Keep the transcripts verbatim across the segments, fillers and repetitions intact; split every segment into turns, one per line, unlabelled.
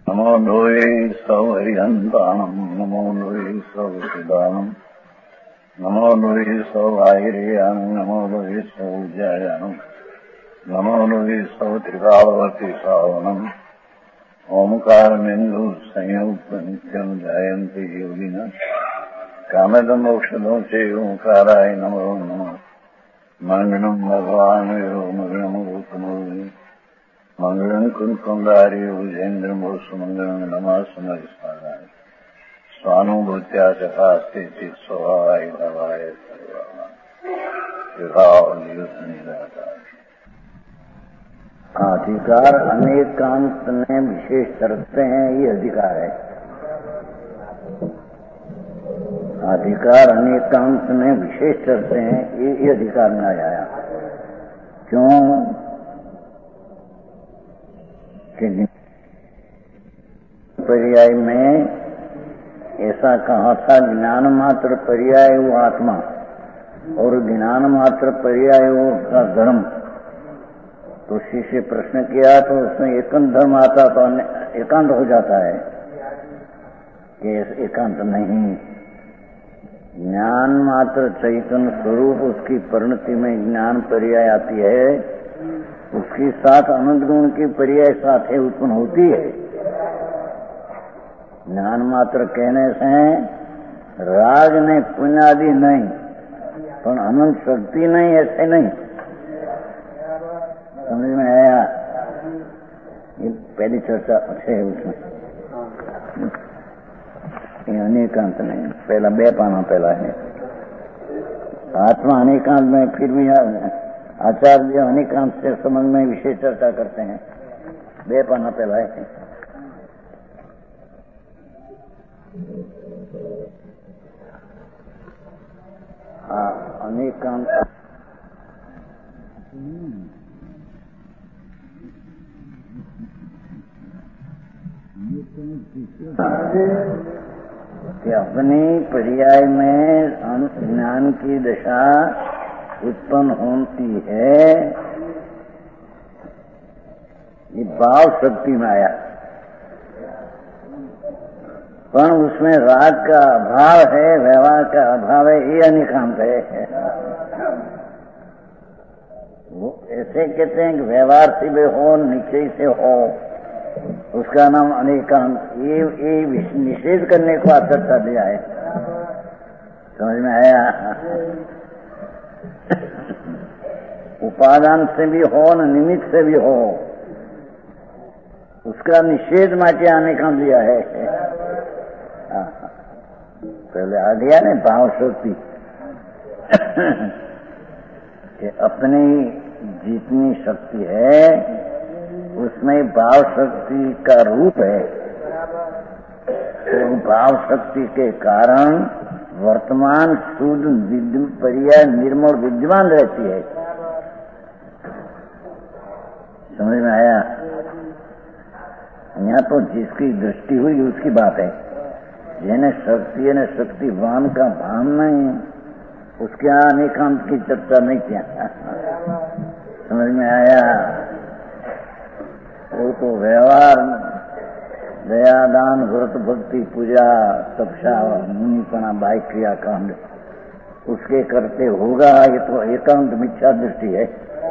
नमो लोये सौहरिहन्ताणम् नमो लोये सौहृदानम् नमो लोये सौभागिर्यानम् नमो लोये सौज्यायानम् नमो लोये सौत्रिकालवर्ति सावनम् ओंकारमेन्दु संयुक्तनित्यम् जायन्ति योगिनः कामदमोक्षदो च ओंकाराय नमो नमः मङ्गलम् भगवान् यो मङ्गलम् रूपमोहि मंगलम कुंकुंडारी उजेन्द्र सुमंगलम नमः समरिस्मराय स्वानुभूत्या चकास्ते चित स्वभावाय भवाय अधिकार अनेकांत में विशेष रखते हैं, ये अधिकार है। अधिकार अनेकांत में विशेष रखते हैं, ये, ये अधिकार में आया। क्यों कि पर्याय में ऐसा कहा था, ज्ञान मात्र पर्याय वो आत्मा और ज्ञान मात्र पर्याय वो उसका धर्म। तो शिष्य प्रश्न किया तो उसमें एकांत धर्म आता तो एकांत हो जाता है कि एकांत नहीं। ज्ञान मात्र चैतन्य स्वरूप उसकी परिणति में ज्ञान पर्याय आती है, उसके साथ अनंत गुण की पर्याय साथ है उत्पन्न होती है। ज्ञान मात्र कहने से राग नहीं, पुण्यादि नहीं, पर अनंत शक्ति नहीं, ऐसे नहीं। समझ में आया? ये पहली चर्चा है उसमें। ये अनेकांत नहीं, पहला बे पाना पहला है। आत्मा अनेकांत में फिर भी आचार्य अनेकांत से संबंध में विशेष चर्चा करते हैं। बे पाना पहला है। हाँ, अनेकांत कि अपनी पर्याय में ज्ञान की दशा उत्पन्न होती है, ये भाव शक्ति में आया। पर उसमें राग का अभाव है, व्यवहार का अभाव है, ये अनेकांत है। वो ऐसे कहते हैं कि व्यवहार से भी हो, निश्चय से हो, उसका नाम अनेकांत। ये ये निषेध करने को आचरता दिया है। समझ में आया? उपादान से भी हो न निमित्त से भी हो, उसका निषेध माटे अनेकांत दिया है। पहले आ गया ना भाव शक्ति कि अपनी जितनी शक्ति है उसमें भाव शक्ति का रूप है। तो भाव शक्ति के कारण वर्तमान शुद्ध पर्याय निर्मल विद्यमान रहती है। समझ में आया? यहाँ तो जिसकी दृष्टि हुई उसकी बात है। जिन्हें शक्ति ने शक्तिवान का भान नहीं, उसके यहाँ अनेकांत की चर्चा नहीं किया। समझ में आया? वो तो व्यवहार, दया, दान, व्रत, भक्ति, पूजा, तपस्या, मुनिपना, बाह्य क्रिया कांड उसके करते होगा, ये तो एकांत मिथ्या दृष्टि है।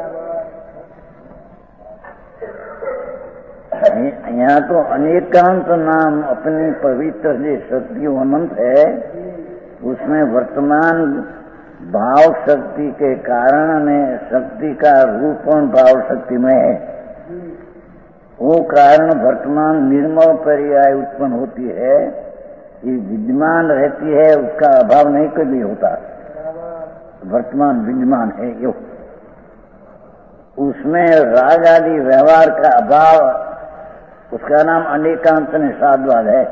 यहाँ तो अनेकांत नाम अपनी पवित्र जो शक्ति अनंत है, उसमें वर्तमान भाव शक्ति के कारण में शक्ति का रूपण भाव शक्ति में है। वो कारण वर्तमान निर्मल पर्याय उत्पन्न होती है, ये विद्यमान रहती है, उसका अभाव नहीं कभी होता। वर्तमान विद्यमान है यो, उसमें राग आदि व्यवहार का अभाव, उसका नाम अनेकांत निषादवाद है।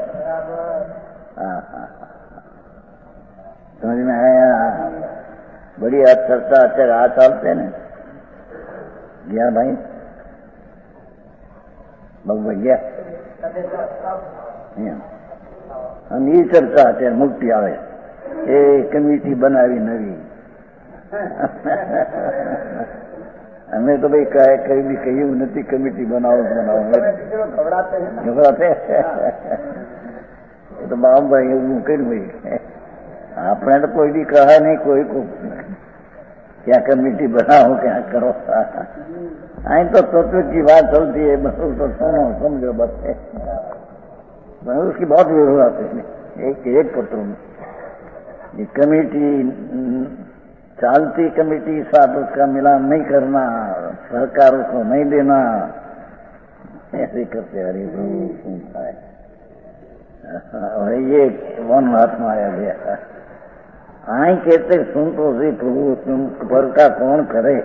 समझ में आया? बढ़िया चर्चा अच्छे राह चलते न गया भाई भगवैया ये चर्चा અત્યારે મુક્તિ આવે એ કમિટી બનાવી નવી हमें तो भाई कहे कहीं भी कहीं उन्नति कमेटी बनाओ बनाओ घबराते हैं घबराते तो बाप भाई मुमकिन भाई आपने तो कोई भी कहा नहीं कोई को क्या कमेटी बनाओ क्या करो आई तो तत्व की बात चलती है बस तो सुनो समझो बस उसकी बहुत जरूरत है एक एक पत्र में ये कमेटी चालती कमेटी साथ उसका मिलान नहीं करना सरकार उसको नहीं देना ऐसे करते हरे प्रभु सुनता है और ये वन महात्मा आया गया आई कहते सुन तो सही प्रभु तुम पर का कौन करे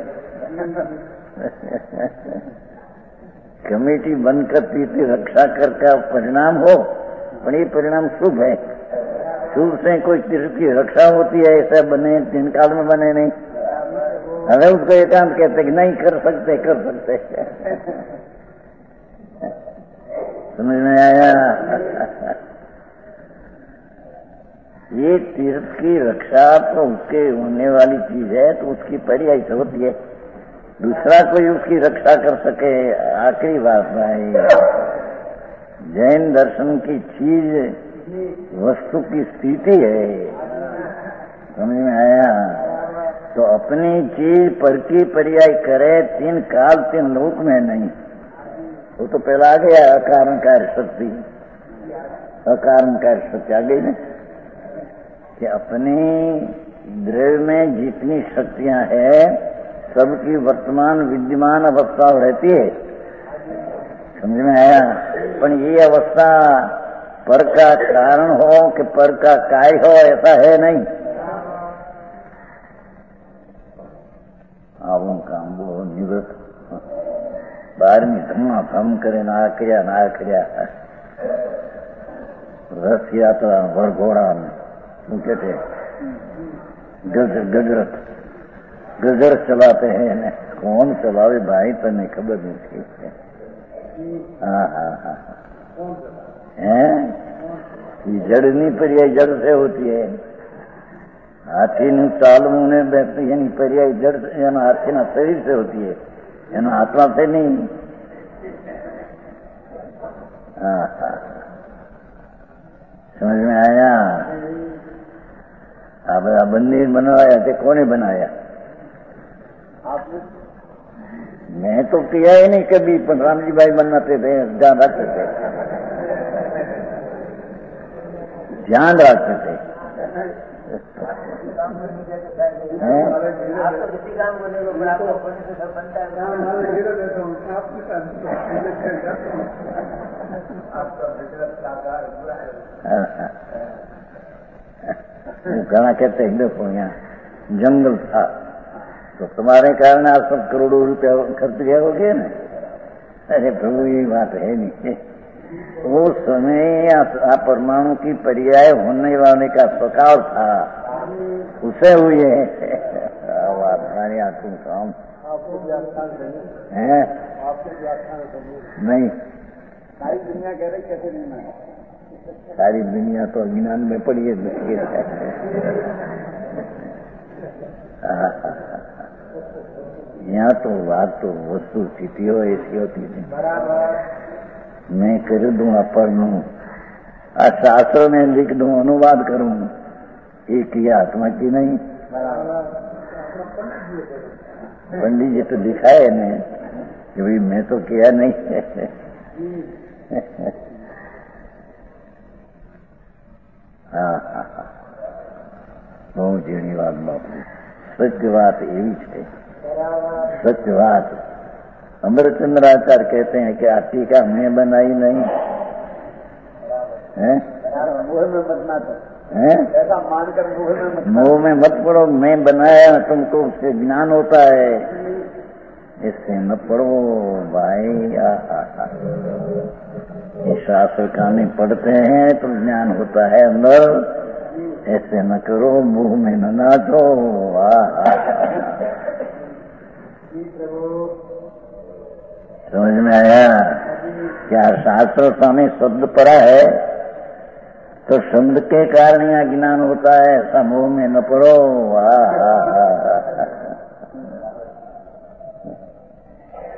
कमेटी बंद करती थी रक्षा कर का परिणाम हो पर ये परिणाम शुभ है शुभ से कोई तीर्थ की रक्षा होती है ऐसा बने दिन काल में बने नहीं हमें उसको एकांत कहते कि नहीं कर सकते कर सकते समझ में आया ये तीर्थ की रक्षा तो उसके होने वाली चीज है तो उसकी पर्याय से होती है दूसरा कोई उसकी रक्षा कर सके आखिरी बात भाई जैन दर्शन की चीज वस्तु की स्थिति है समझ में आया तो अपनी चीज पर की पर्याय करे तीन काल तीन लोक में नहीं वो तो पहला आ गया अकारण कार्य शक्ति अकारण कार्य शक्ति आ गई ना कि अपने द्रव्य में जितनी शक्तियां हैं सबकी वर्तमान विद्यमान अवस्था रहती है समझ में आया पर ये अवस्था पर का कारण हो कि पर का कार्य हो ऐसा है नहीं आवों काम वो निवृत्त बारहवीं धम्मा धम करे ना क्रिया ना क्रिया रथ यात्रा वरघोड़ा में શું કે છે ગજર ગજરત ગજર ચલાते हैं ને कौन चलावे भाई तने खबर नहीं हाँ हाँ हाँ है जड़ नहीं पर्याय जड़ से होती है हाथी नु चालू ने यानी पर्याय जड़ यानी हाथी ना शरीर से होती है यानी आत्मा से नहीं हाँ हाँ समझ में आया आप मंदिर बनवाया थे कौन बनाया आपने मैं तो किया ही नहीं कभी पर राम जी भाई बनाते थे ध्यान रखते थे ध्यान रखते थे घना कहते हैं देखो यहाँ जंगल था तो तुम्हारे कारण आप सब करोड़ों रुपया खर्च गया हो गया ना अरे प्रभु ये बात है नहीं वो समय परमाणु की पर्याय होने वाले का स्वकाल था उसे हुई है हमारे आंखों काम है नहीं सारी दुनिया कह रही कैसे नहीं सारी दुनिया तो अज्ञान में पड़ी है यहाँ तो बात तो वस्तु स्थिति हो ऐसी होती है मैं कर दूँ पढ़ लूँ शास्त्र में लिख दूँ अनुवाद करूँ एक ही आत्मा की नहीं पंडित जी तो दिखाए ने कि भाई मैं तो किया नहीं हाँ हाँ हाँ બહુ ઝીણી વાત બાપુ સત્ય વાત એવી છે सत्य बात अमरचंद्राचार्य कहते हैं कि आ टीका मैं बनाई नहीं है ऐसा मानकर मोह में मत पड़ो मैं बनाया तुमको उससे ज्ञान होता है इससे न पढ़ो भाई ये शास्त्र कहानी पढ़ते हैं तो ज्ञान होता है अंदर ऐसे न करो मुंह में न नाचो समझ में आया क्या शास्त्र स्वामी शब्द पढ़ा है तो शब्द के कारण यहाँ ज्ञान होता है समूह में न पढ़ो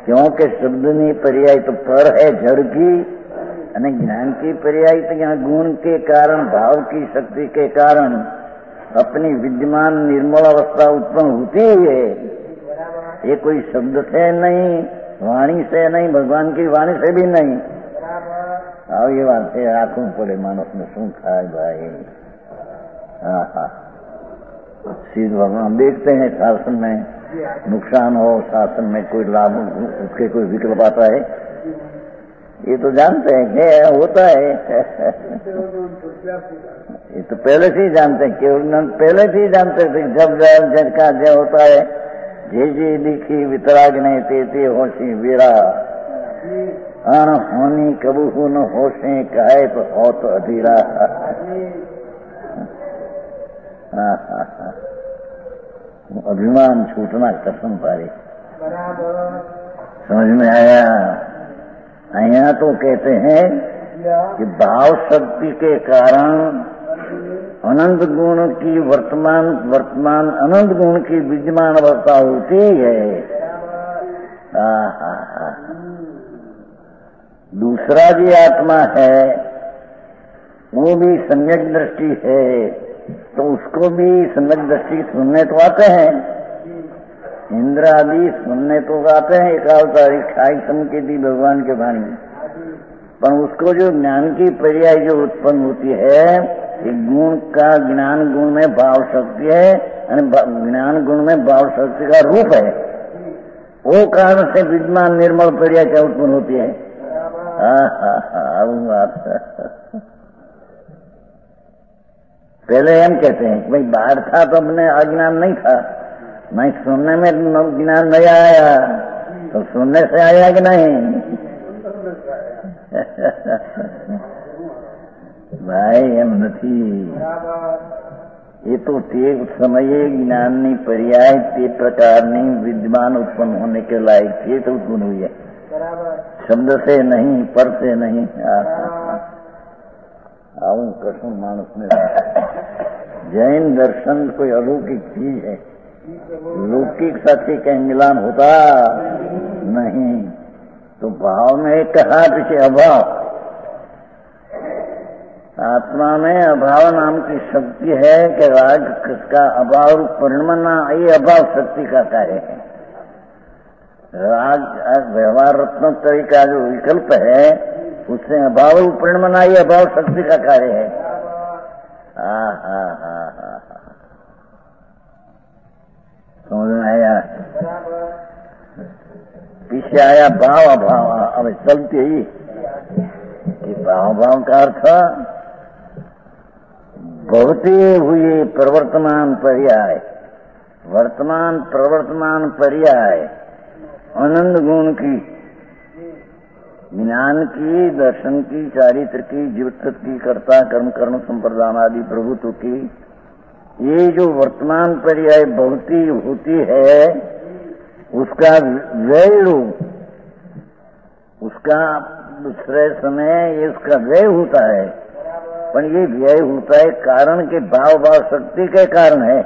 क्योंकि शब्दनी पर्याय तो पर है जड़ की, અને ज्ञान की पर्याय तो यहाँ गुण के कारण, भाव की शक्ति के कारण अपनी विद्यमान निर्मल अवस्था उत्पन्न होती है। ये कोई शब्द से नहीं, वाणी से नहीं, भगवान की वाणी से भी नहीं। आओ ये बात है, आंखों पड़े मानस में शू खाए भाई। हाँ हाँ, सीध भगवान देखते हैं शासन में नुकसान हो, शासन में कोई लाभ, उसके कोई विकल्प आता है, ये तो जानते हैं क्या होता है। ये तो पहले से ही जानते हैं, केवल पहले से ही जानते थे। जब जज का जय होता है, जे जे लिखी वितराग ने ते ते होशी वीरा, अण होनी कबू न होशे कहे तो हो तो अधीरा। हाँ हाँ हाँ, अभिमान छूटना कसम पारी। समझ में आया? यहाँ तो कहते हैं कि भाव शक्ति के कारण अनंत गुण की वर्तमान वर्तमान अनंत गुण की विद्यमान अवस्था होती है। हा हा हा। दूसरा जो आत्मा है वो भी सम्यक दृष्टि है, तो उसको भी सम्यक दृष्टि सुनने तो आते हैं, इंद्र आदि सुनने तो आते हैं, एकावतारी खाई सम के दी भगवान के वाणी, पर उसको जो ज्ञान की पर्याय जो उत्पन्न होती है, एक गुण का ज्ञान गुण में भाव शक्ति है, ज्ञान गुण में भाव शक्ति का रूप है, वो कारण से विद्यमान निर्मल पर्याय क्या उत्पन्न होती है। हाँ हाँ हाँ, बात पहले हम कहते हैं कि भाई बाहर था तो अपने अज्ञान नहीं था, नहीं सुनने में ज्ञान नहीं आया, तो सुनने से आया कि नहीं। भाई हम नहीं, ये तो ते समये ज्ञाननी पर्याय ते प्रकारनी विद्यमान उत्पन्न होने के लायक ये तो उत्पन्न हुई है, शब्द से नहीं, पर से नहीं। आऊं कसम मानस में, जैन दर्शन कोई अलौकिक चीज है, लौकिक साथी कहीं मिलान होता नहीं। तो भाव में कहा पीछे अभाव, आत्मा में अभाव नाम की शक्ति है कि राग का अभाव परिणमना, ये अभाव शक्ति का कार्य है। राग व्यवहार रत्न तरीका जो विकल्प है उससे अभाव परिणमना, ये अभाव शक्ति का कार्य है। हा हा हा हा, समझ में आया? पीछे आया भाव अभाव, अब चलते ही कि भाव भाव का अर्थ बढ़ते हुए प्रवर्तमान पर्याय, वर्तमान प्रवर्तमान पर्याय आनंद गुण की, ज्ञान की, दर्शन की, चारित्र की, जीवित की, कर्ता कर्म कर्म संप्रदान आदि प्रभुत्व की, ये जो वर्तमान पर्याय बहुती होती है उसका व्यय रूप, उसका दूसरे समय ये उसका व्यय होता है, पर ये व्यय होता है कारण के भाव भाव शक्ति के कारण है।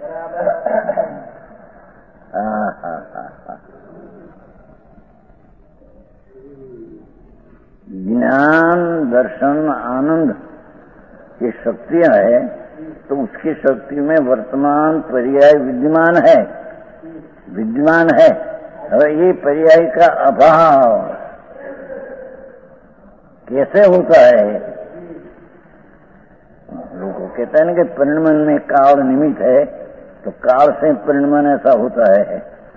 हाँ हाँ हाँ, ज्ञान दर्शन आनंद ये शक्तियां है, तो उसकी शक्ति में वर्तमान पर्याय विद्यमान है, विद्यमान है। और ये पर्याय का अभाव कैसे होता है? लोगों कहते हैं कि परिणमन में काल निमित्त है, तो काल से परिणमन ऐसा होता है।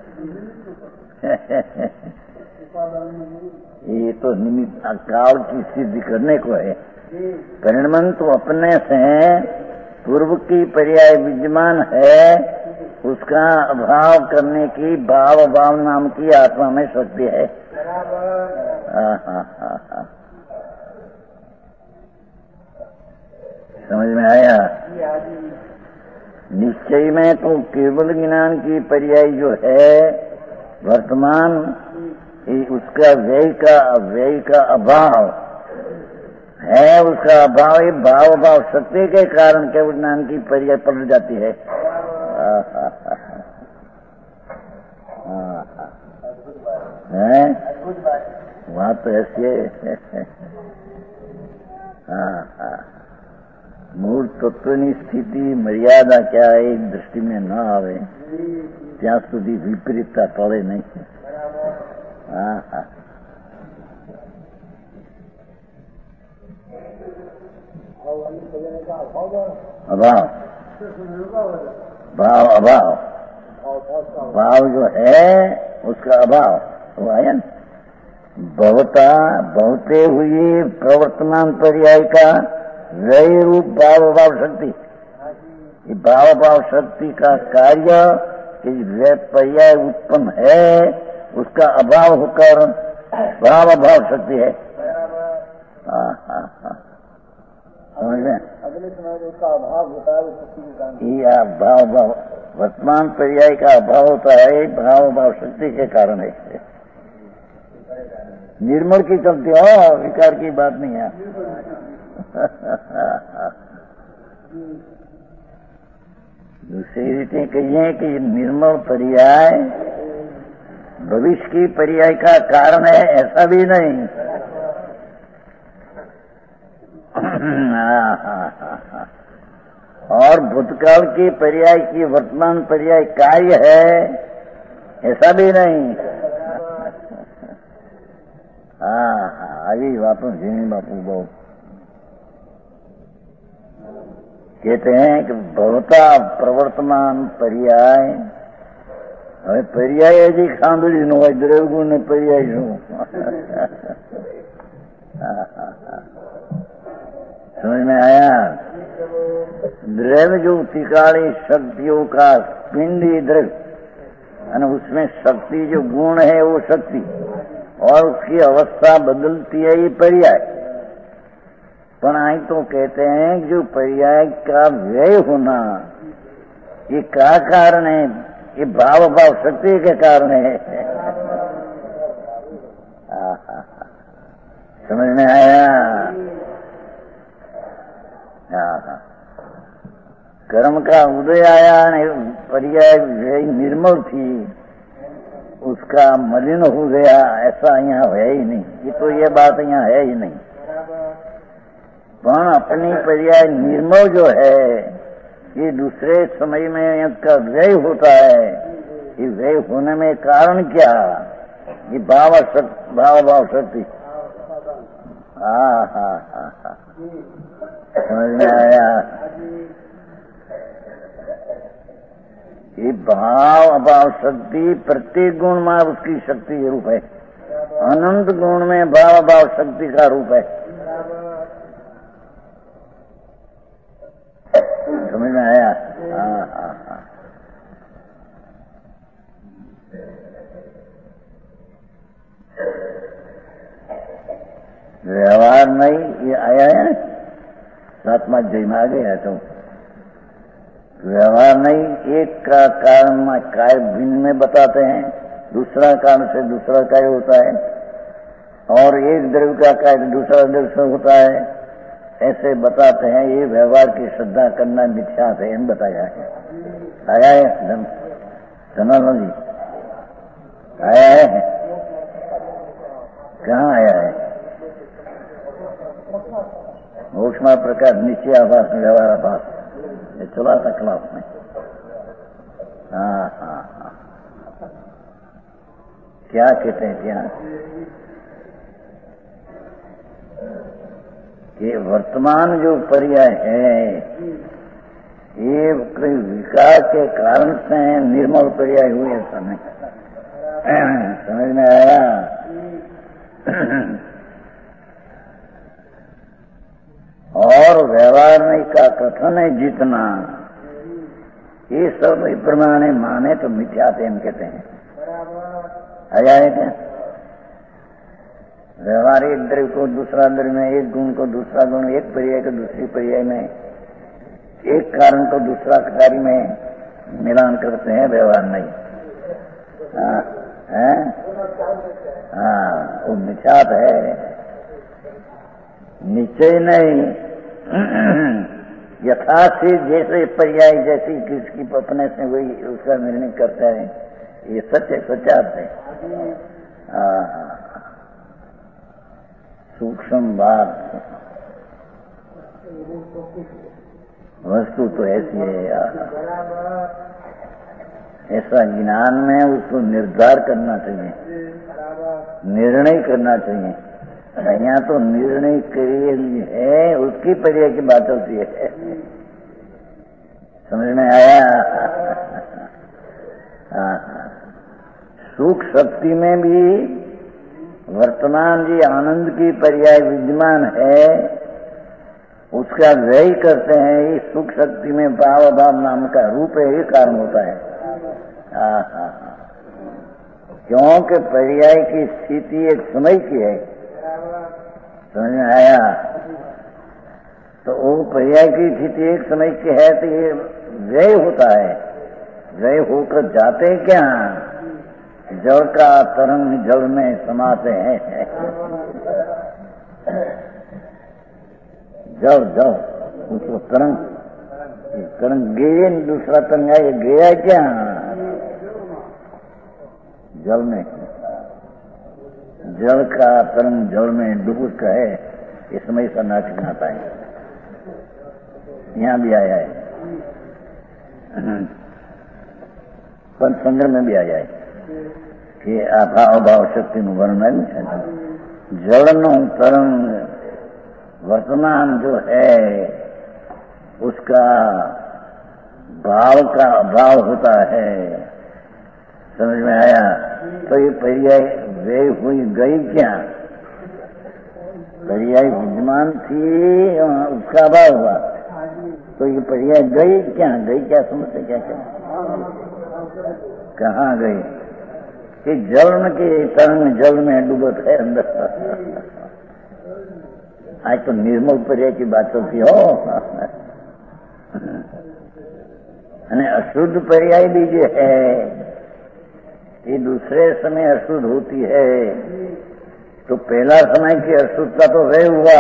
ये तो निमित्त काल की सिद्धि करने को है। परिणमन तो अपने से पूर्व की पर्याय विद्यमान है, उसका अभाव करने की भाव भाव नाम की आत्मा में शक्ति है। हाँ हाँ हाँ हाँ, समझ में आया? निश्चय में तो केवल ज्ञान की पर्याय जो है वर्तमान, उसका व्यय का व्यय का अभाव है, उसका अभाव ये भाव भाव शक्ति के कारण केवल ज्ञान की पर्याय पलट जाती है। है, वहाँ तो ऐसी है। हाँ हाँ, मूल तत्वनी स्थिति मर्यादा क्या एक दृष्टि में न आवे ત્યાં સુધી વિપરીતતા ટળે નહીં. હા હા, अभाव भाव अभाव भाव जो है उसका अभाव वो आया ना. भवता भवते हुई प्रवर्तमान पर्याय का व्यय रूप भाव अभाव शक्ति. ये भाव अभाव शक्ति का कार्य व्यय पर्याय उत्पन्न है, उसका अभाव होकर भाव अभाव शक्ति है. हाँ हाँ हाँ, समझ में.
अगले समय में उसका अभाव होता है,
ये भाव भाव वर्तमान पर्याय का अभाव होता है, भाव भाव शक्ति के कारण है. निर्मल की चलती हो, विकार की बात नहीं है. दूसरी रीते कहिए कि निर्मल पर्याय भविष्य की पर्याय का कारण है, ऐसा भी नहीं. और भूतकाल की पर्याय की वर्तमान पर्याय कार्य है, ऐसा भी नहीं. हाँ हाँ, આવી વાતો જીણી બાપू बहुत कहते हैं कि भवता प्रवर्तमान पर्याय. હવે पर्याय હજી સાંભળી ન હોય, દ્રવ્યગુણ ને पर्याय શું. समझ में आया. द्रव्य जो तिकाली शक्तियों का पिंडी द्रव्य, और उसमें शक्ति जो गुण है वो शक्ति, और उसकी अवस्था बदलती है, ये पर्याय. पर आई तो कहते हैं कि जो पर्याय का व्यय होना ये क्या कारण है, ये भाव भाव शक्ति के कारण है. समझ में आया. हाँ, कर्म का उदय आया, पर्याय व्यय निर्मल थी, उसका मलिन हो गया, ऐसा यहाँ है ही नहीं. ये तो ये बात यहाँ है ही नहीं. पण अपनी पर्याय निर्मल जो है, ये दूसरे समय में इसका व्यय होता है. ये व्यय होने में कारण क्या, ये भाव भाव भाव शक्ति. हाँ हाँ हाँ हाँ, समझ में आया. ये भाव अभाव शक्ति प्रत्येक गुण में उसकी शक्ति के रूप है. अनंत गुण में भाव अभाव शक्ति का रूप है. समझ में आया. हाँ हाँ हाँ, व्यवहार नहीं ये आया है ना सातवा अध्याय में आ गया. तो व्यवहार नहीं, एक का कारण कार्य भिन्न में बताते हैं, दूसरा कारण से दूसरा कार्य होता है, और एक द्रव्य का कार्य दूसरा द्रव्य से होता है, ऐसे बताते हैं. ये व्यवहार की श्रद्धा करना मिथ्या है, इन बताया है. आया है धनानंद जी, आया है. कहाँ आया है. मोक्षमा प्रकाश नीचे आभास में व्यवहार आभास, ये चला था क्लास में. हाँ हाँ हाँ, क्या कहते हैं क्या कि वर्तमान जो पर्याय है ये कोई विकार के कारण से निर्मल पर्याय हुए, ऐसा नहीं. समझ में आया. और व्यवहार में का कथन है जितना, ये सब प्रमाण माने तो मिथ्याते हम कहते हैं. आया है क्या. व्यवहार एक द्रव्य को दूसरा द्रव्य में, एक गुण को दूसरा गुण, एक पर्याय को दूसरी पर्याय में, एक कारण को दूसरा कार्य में मिलान करते हैं. व्यवहार नहीं. हाँ है, हाँ वो मिथ्यात है, निश्चय नहीं. यथार्थी जैसे पर्याय जैसी किसकी अपने से वही उसका निर्णय करता है, ये सत्य सत्यार्थ है. सूक्ष्म बात, वस्तु तो ऐसी है यार। ऐसा ज्ञान में उसको निर्धार करना चाहिए, निर्णय करना चाहिए। यहाँ तो निर्णय के लिए है, उसकी पर्याय की बात होती है। समझ में आया? सुख शक्ति में भी वर्तमान जी आनंद की पर्याय विद्यमान है, उसका व्यय करते हैं। इस सुख शक्ति में भाव भाव नाम का रूप है, ये कारण होता है। क्योंकि पर्याय की स्थिति एक समय की है। समझ में आया? तो वो पर्याय की स्थिति एक समय की है, तो ये व्यय होता है। व्यय होकर जाते क्या? जल का तरंग जल में समाते हैं। जल जल उसको तरंग तरंग गए, दूसरा तरंग है, ये गया क्या? जल में, जल का तरंग जल में डूब का है। इस समय का नाच आता है, यहाँ भी आया है, पंचसंग्रह में भी आया है कि अभाव भाव शक्ति નું વર્ણન છે। જળનું તરંગ वर्तमान जो है उसका भाव का अभाव होता है। समझ में आया? तो ये पर्याय व्यय हुई गई क्या? पर्याय विद्यमान थी, उसका अभाव हुआ, तो ये पर्याय गई क्या? गई क्या? समझते क्या? क्या कहाँ गई? कि जल के तरंग जल में डूबत है अंदर। आज तो निर्मल पर्याय की बात होती हो। અને अशुद्ध पर्याय भी जो है ये दूसरे समय अशुद्ध होती है। तो पहला समय की अशुद्धता तो व्यय हुआ,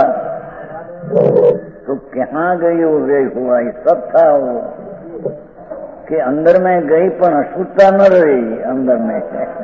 तो कहाँ गई वो व्यय हुआ? ये सब था वो कि अंदर में गई पर अशुद्धता न रही अंदर में।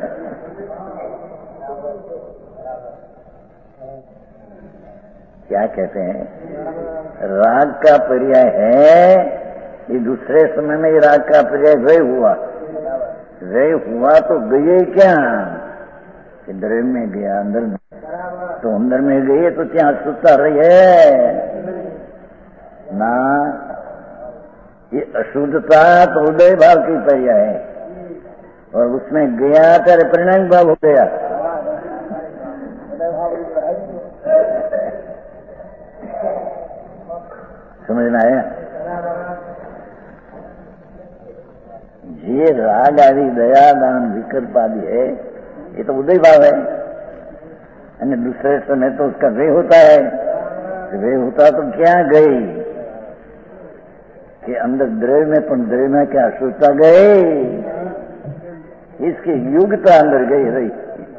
क्या कहते हैं? राग का पर्याय है, ये दूसरे समय में ये राग का पर्याय व्यय हुआ। व्यय हुआ तो गए क्या? कि द्रव्य में गया, अंदर में, तो अंदर में गई तो क्या अशुद्धता रही है ना? ये अशुद्धता तो उदय भाव की पर्याय है, और उसमें गया तेरे परिणाम भाव हो गया। समझ में आया? ये राग आदि दया दान विकल्प आदि है, ये तो उदय भाव है। और दूसरे समय तो उसका व्यय होता है। व्यय होता तो क्या गई कि अंदर द्रव्य में, पण द्रव्य में क्या अशुद्धता गई? इसकी युगता अंदर गई रही।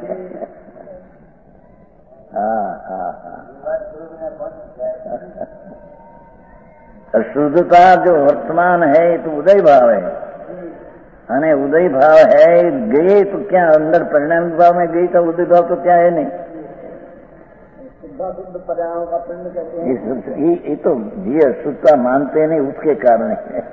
हाँ हाँ हाँ अशुद्धता जो वर्तमान है ये तो उदय भाव है। अने उदय भाव है, गए तो क्या अंदर परिणाम भाव में गई तो उदय भाव तो क्या है नहीं। ये, ये तो जी अशुद्धता मानते नहीं, उसके कारण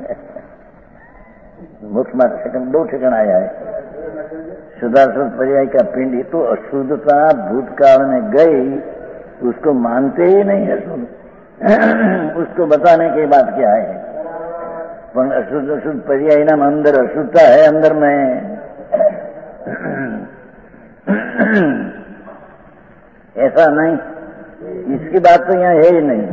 मुख्य मात्र ठिकान दो ठिकान आया है। शुद्धाशुद्ध पर्याय का पिंड, ये तो अशुद्धता भूतकाल में गई, उसको मानते ही नहीं है। उसको बताने की बात क्या है? पर अशुद्ध अशुद्ध पर्याय नाम अंदर अशुद्धता है, अंदर में ऐसा नहीं। इसकी बात तो यहाँ है ही नहीं।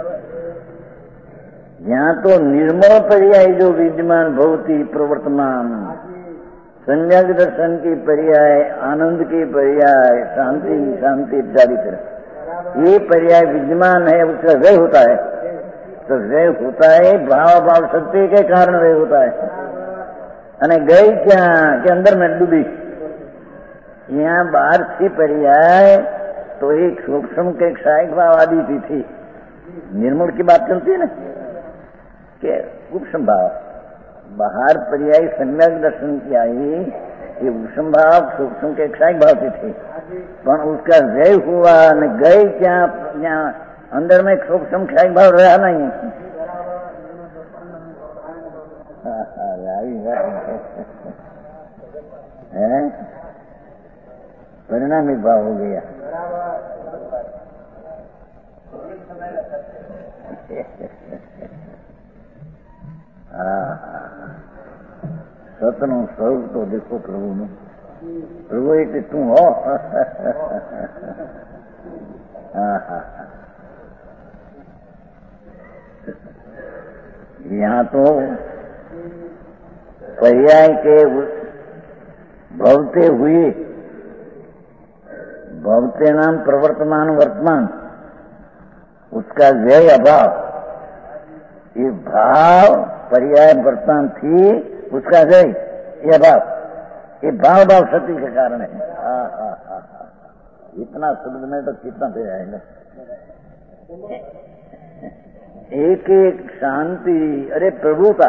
यहाँ तो निर्मल पर्याय जो विद्यमान भौतिक प्रवर्तमान, सम्यक दर्शन की पर्याय, आनंद की पर्याय, शांति शांति इत्यादि तरह ये पर्याय विद्यमान है, उसका व्यय होता है। तो व्यय होता है भाव भाव शक्ति के कारण व्यय होता है। अने गई क्या कि अंदर में डूबी। यहाँ बाहर थी पर्याय तो एक सूक्ष्म के क्षायिक भाव आदि की थी। निर्मूल की बात चलती है ना कि सूक्ष्म भाव, बाहर पर्याय सम्यक दर्शन की आई, ये उपशम भाव सूक्ष्म के क्षायिक भाव से थे, पर उसका व्यय हुआ न गए क्या, अंदर में सूक्ष्म क्षायिक भाव रहा नहीं। है परिणामिक भाव हो गया। सतनु स्वरूप तो देखो प्रभु ने, प्रभु एक तू हो। यहाँ तो पर्याय के भवते हुए, भवते नाम प्रवर्तमान वर्तमान, उसका व्यय अभाव, ये भाव पर्याय वर्तमान थी उसका व्यय, ये भाव, ये भाव भाव शक्ति के कारण है। हा हा हा हा, इतना शब्द में तो कितना दे जाएगा। एक एक शांति, अरे प्रभुता,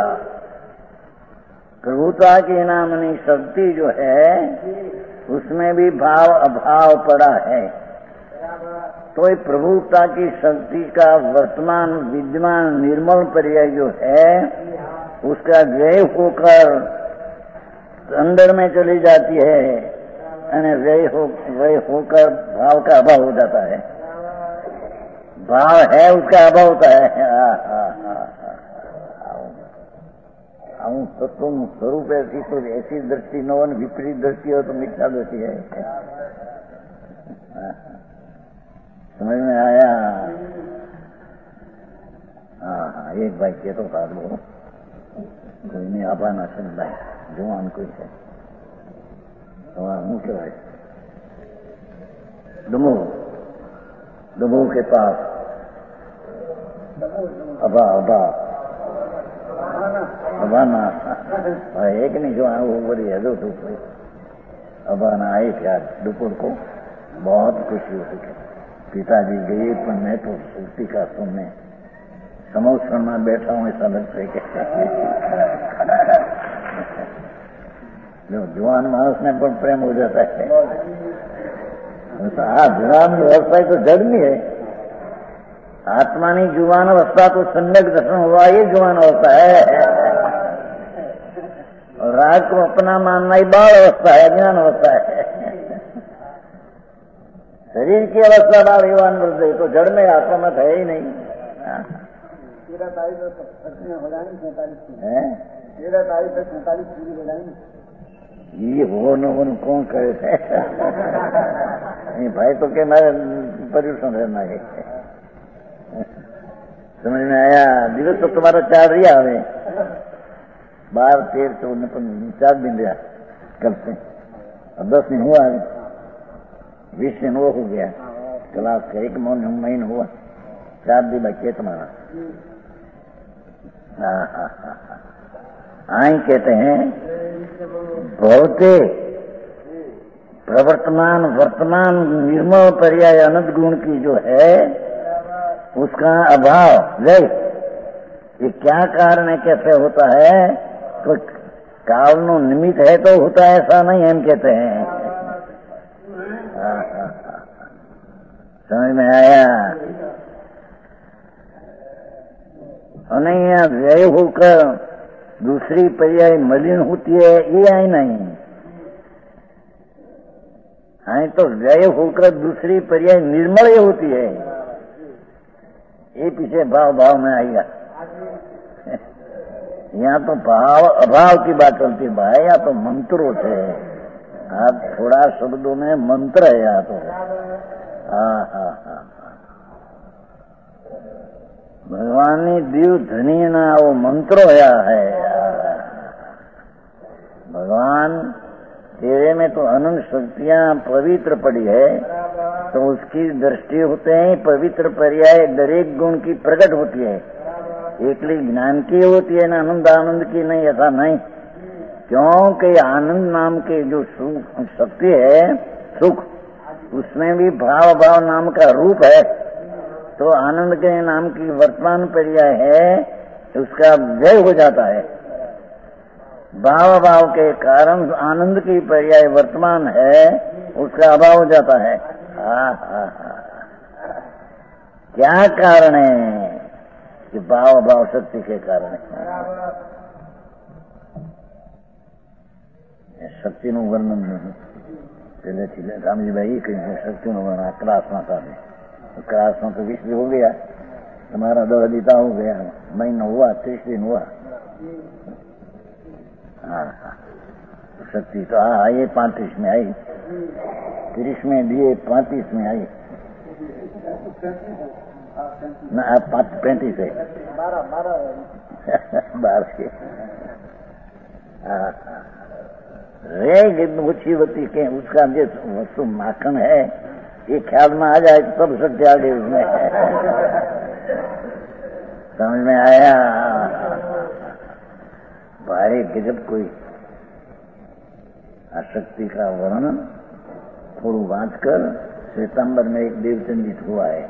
प्रभुता के नामनी शक्ति जो है उसमें भी भाव अभाव पड़ा है, तो ये प्रभुता की शक्ति का वर्तमान विद्यमान निर्मल पर्याय जो है उसका व्यय होकर अंदर में चली जाती है, यानी व्यय हो व्यय होकर भाव का अभाव हो जाता है। भाव है उसका अभाव होता है। हम तो तुम स्वरूप ऐसी तो ऐसी दृष्टि न हो, विपरीत दृष्टि हो तो मिथ्या दृष्टि है। समझ में आया? हाँ हाँ, एक भाई के तो बात बोलो, कोई नहीं आपा ना सुन भाई, जुआन कोई है हमारा मुख्य भाई दमो, दमो के पास अबा अबा अबाना एक नहीं जो वो बड़ी है दो कोई अबाना आई क्या दोपहर को बहुत खुशी हो सके। पिताजी गए पर मैं तो सूती का सुनने समोसन में बैठा हूँ ऐसा लगता है कि जो जुआन मानस में पर प्रेम हो जाता है। हाँ, जुआन अवस्था तो जड़नी है, आत्मा नहीं जुआन अवस्था तो सम्यक दर्शन हुआ, ये जुआन अवस्था है। और राग को अपना मानना ही बाल अवस्था है, ज्ञान अवस्था है। शरीर की अवस्था बाल युवान बोलते तो जड़ में आत्मा मत है ही नहीं।
तेरह तारीख तक हो जाएंगे, सैंतालीस
है
तेरह तारीख तक सैंतालीस पूरी हो जाएंगे।
ये हो न हो कौन करे थे नहीं भाई तो के मैं पर्यूषण रहना है। समझ में आया? दिवस तो तुम्हारा चार रिया हमें बारह तेरह चौदह चार दिन रहा कल से, अब दस दिन हुआ है, बीस दिन वो हो गया क्लास का, एक महीना हुआ, चार दिन बाकी है तुम्हारा। हाँ हाँ हाँ, आई कहते हैं बहुते प्रवर्तमान वर्तमान निर्मल पर्याय अनंत गुण की जो है उसका अभाव व्यय, ये क्या कारण है, कैसे होता है? तो काल नो निमित्त है तो होता है, ऐसा नहीं हम कहते हैं। समझ में आया? और नहीं यहाँ व्यय होकर दूसरी पर्याय मलिन होती है, ये आई नहीं। आई तो व्यय होकर दूसरी पर्याय निर्मल ही होती है, ये पीछे भाव भाव में आएगा। यहाँ तो भाव अभाव की बात चलती है भाई, यहाँ तो मंत्रों थे, आप थोड़ा शब्दों में मंत्र है यहाँ तो। हाँ हाँ हाँ, भगवान ने दिव धनी ना वो मंत्रो आया है। भगवान तेरे में तो अनंत शक्तियां पवित्र पड़ी है, तो उसकी दृष्टि होते हैं पवित्र पर्याय दरेक गुण की प्रकट होती है, एकली ज्ञान की होती है ना आनंद आनंद की नहीं, ऐसा नहीं। क्योंकि आनंद नाम के जो सुख शक्ति है सुख, उसमें भी भाव भाव नाम का रूप है, तो आनंद के नाम की वर्तमान पर्याय है, उसका व्यय हो जाता है। भाव भाव के कारण आनंद की पर्याय वर्तमान है, उसका अभाव हो जाता है। हा हा हा क्या कारण है कि भाव भाव शक्ति के कारण शक्ति નું વર્ણન પહેલેથી રામજીભાઈ કહ્યું શક્તિનું વર્ણન ક્લાસમાં સાથે क्लास में तो बीस दिन हो गया, तुम्हारा दो अदिता हो गया, महीना हुआ, तीस दिन हुआ। हाँ हाँ शक्ति तो हाँ ये पैंतीस में आई, तीस में दिए, पैंतीस में आई ना, पैंतीस है बारह के। हाँ हाँ रेग ऊंची होती के उसका जो वस्तु माखन है ये ख्याल में आ जाए तो सब शक्ति आ गई उसमें। समझ में आया? भारी गजब कोई आशक्ति का वर्णन थोड़ू बात कर सितंबर में एक देवचंदित हुआ है,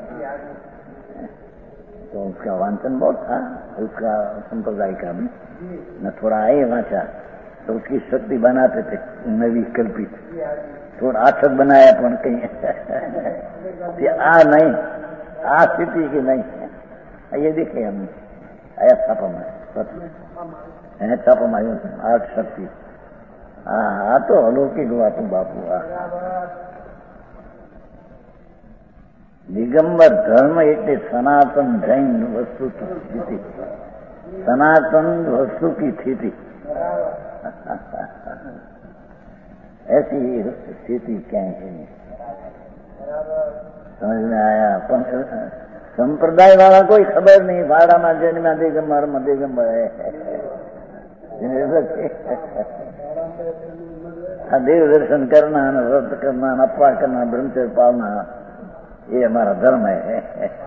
तो उसका वांचन बहुत था, उसका संप्रदाय का भी न थोड़ा आए वाचा, तो उसकी शक्ति बनाते थे नवी कल्पित, थोड़ा आछत बनाया पण कहीं आ नहीं, आ स्थिति की नहीं। ये देखे हम आया छापा में छापा में आयु आठ शक्ति। हाँ हाँ तो अलौकिक बात बापू। आ दिगंबर धर्म એટલે સનાતન જૈન વસ્તુ की स्थिति, सनातन वस्तु की स्थिति ऐसी स्थिति क्या है समझ में आया? संप्रदाय वाला कोई खबर नहीं, भाड़ा में जन्म दिगंबर में दिगंबर है, देव दर्शन करना, व्रत करना, अपा करना, ब्रह्मचर्य पालना, ये हमारा धर्म है।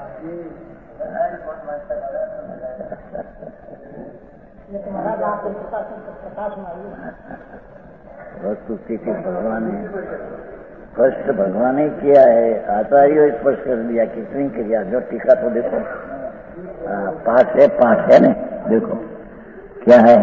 वस्तु स्थिति भगवान ने स्पष्ट भगवान ने किया है, आचार्यों स्पष्ट कर दिया, कितनी क्रिया जो टीका तो देखो पाठ है, पाठ है ना, देखो क्या है।